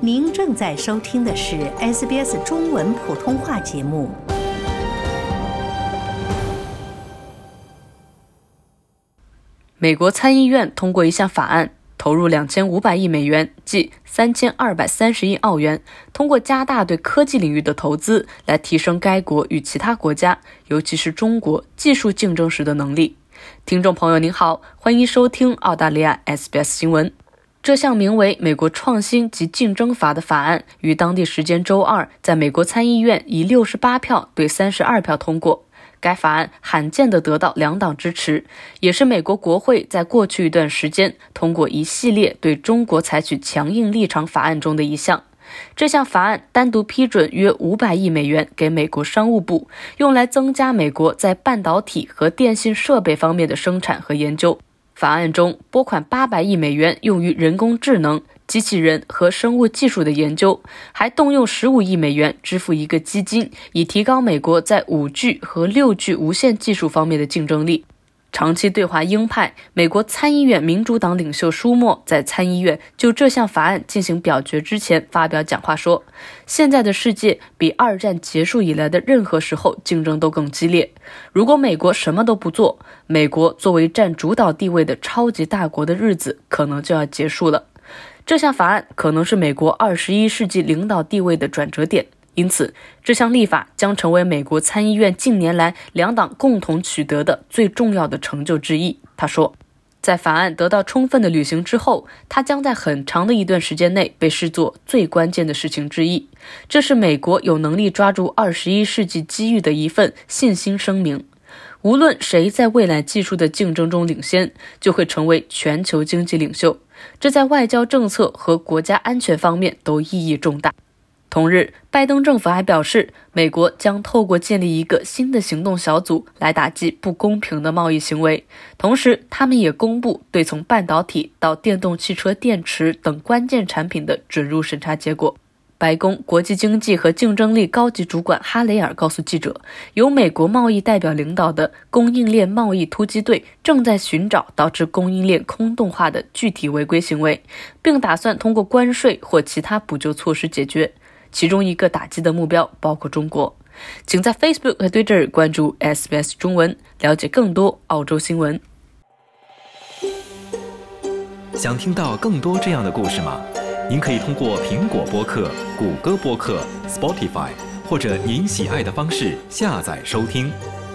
您正在收听的是 SBS 中文普通话节目。 美国参议院通过一项法案，投入2500亿美元，即3230亿澳元，通过加大对科技领域的投资，来提升该国与其他国家，尤其是中国技术竞争时的能力。听众朋友您好，欢迎收听澳大利亚 SBS 新闻。这项名为《美国创新及竞争法》的法案于当地时间周二在美国参议院以68票对32票通过。该法案罕见地得到两党支持，也是美国国会在过去一段时间通过一系列对中国采取强硬立场法案中的一项。这项法案单独批准约500亿美元给美国商务部，用来增加美国在半导体和电信设备方面的生产和研究。法案中拨款800亿美元用于人工智能、机器人和生物技术的研究，还动用15亿美元支付一个基金，以提高美国在 5G 和 6G 无线技术方面的竞争力。长期对华鹰派美国参议院民主党领袖舒默在参议院就这项法案进行表决之前发表讲话说，现在的世界比二战结束以来的任何时候竞争都更激烈。如果美国什么都不做，美国作为占主导地位的超级大国的日子可能就要结束了。这项法案可能是美国21世纪领导地位的转折点，因此这项立法将成为美国参议院近年来两党共同取得的最重要的成就之一。他说，在法案得到充分的履行之后，它将在很长的一段时间内被视作最关键的事情之一。这是美国有能力抓住21世纪机遇的一份信心声明。无论谁在未来技术的竞争中领先，就会成为全球经济领袖，这在外交政策和国家安全方面都意义重大。同日，拜登政府还表示，美国将透过建立一个新的行动小组来打击不公平的贸易行为。同时，他们也公布对从半导体到电动汽车电池等关键产品的准入审查结果。白宫国际经济和竞争力高级主管哈雷尔告诉记者，由美国贸易代表领导的供应链贸易突击队正在寻找导致供应链空洞化的具体违规行为，并打算通过关税或其他补救措施解决。其中一个打击的目标包括中国。请在 Facebook 和 Twitter 关注 SBS 中文，了解更多澳洲新闻。 想听到更多这样的故事吗？您可以通过苹果播客、谷歌播客、Spotify 或者您喜爱的方式下载收听。